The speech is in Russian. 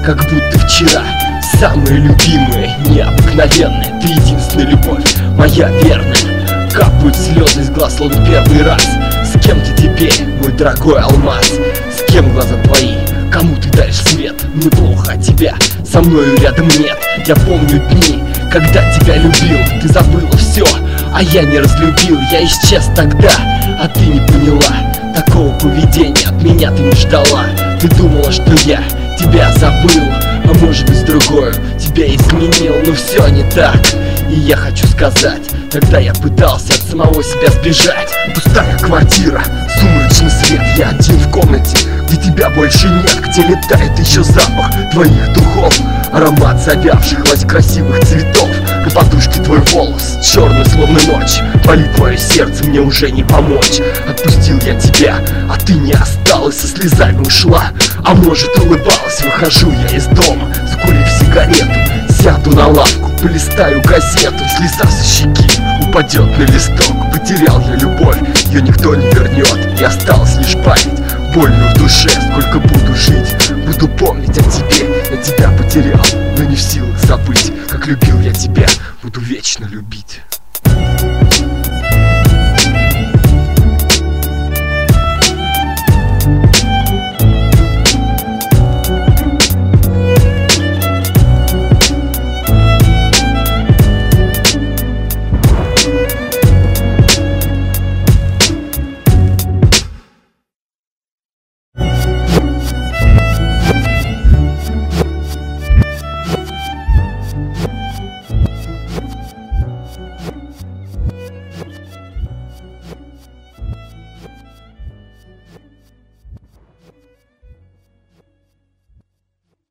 как будто вчера. Самая любимая, необыкновенная, ты единственная любовь, моя верная. Капают слезы из глаз, словно первый раз. С кем ты теперь, мой дорогой алмаз? С кем глаза твои? Кому ты даришь свет? Мне плохо от тебя, со мною рядом нет. Я помню дни, когда тебя любил. Ты забыла все, а я не разлюбил. Я исчез тогда, а ты не поняла. Такого поведения от меня ты не ждала. Ты думала, что я тебя забыл, а может быть с другой тебя изменил. Но все не так, и я хочу сказать: тогда я пытался от самого себя сбежать. Пустая квартира, сумрачный свет, я один в комнате, где тебя больше нет, где летает еще запах твоих духов, аромат завявших лось красивых цветов. На подушке твой волос, черный словно ночь, болит твое сердце, мне уже не помочь. Отпустил я тебя, а ты не осталась, со слезами ушла, а может улыбалась. Выхожу я из дома, закурив сигарету, сяду на лавку, полистаю газету. Слеза со щеки упадет на листок. Потерял я любовь, ее никто не вернет, и осталась лишь память, больно в душе. Сколько буду жить, буду помнить о тебе. Я тебя потерял, но не в силах забыть. Как любил я тебя, буду вечно любить.